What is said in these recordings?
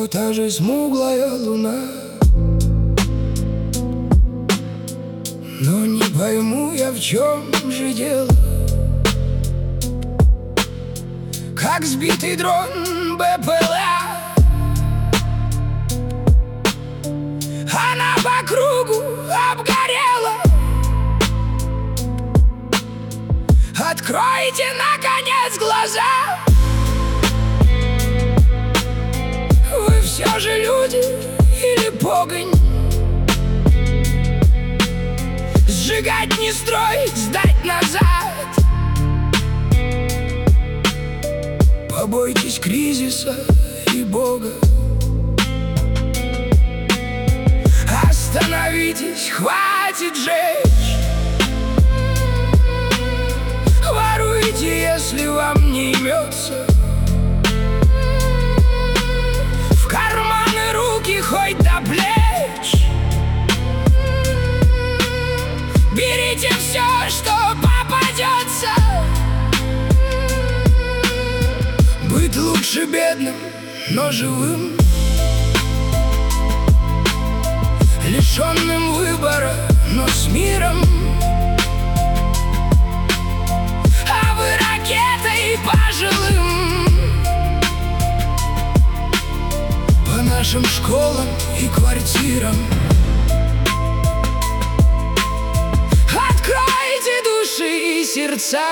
Все та же смуглая луна. Но не пойму я, в чем же дело. Как сбитый дрон БПЛА, она по кругу обгорела. Откройте, наконец, глаза. Вы все же люди или погонь? Сжигать не строить, сдать назад. Побойтесь кризиса и Бога. Остановитесь, хватит жечь. Воруйте, если вам не имется. В карманы руки хоть до плеч. Берите все, что попадется. Быть лучше бедным, но живым, лишенным выбора, но с миром. А вы ракетой пожилым по нашим школам и квартирам. Откройте души и сердца.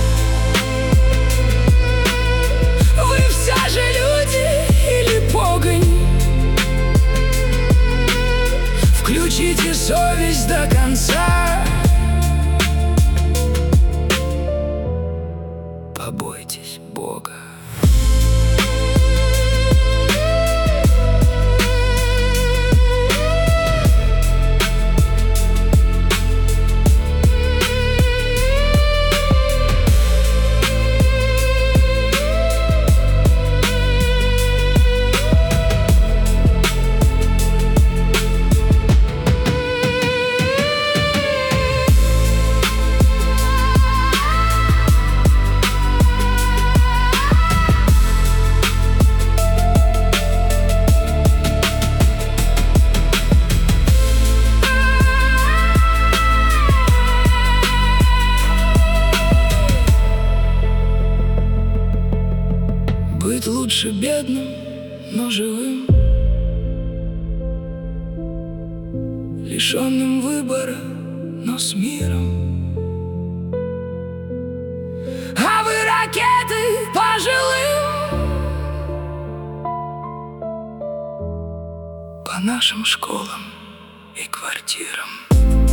Вы все же люди или погонь? Включите совесть до конца. Побойтесь Бога. Быть лучше бедным, но живым, лишенным выбора, но с миром. А вы ракеты пожилым по нашим школам и квартирам.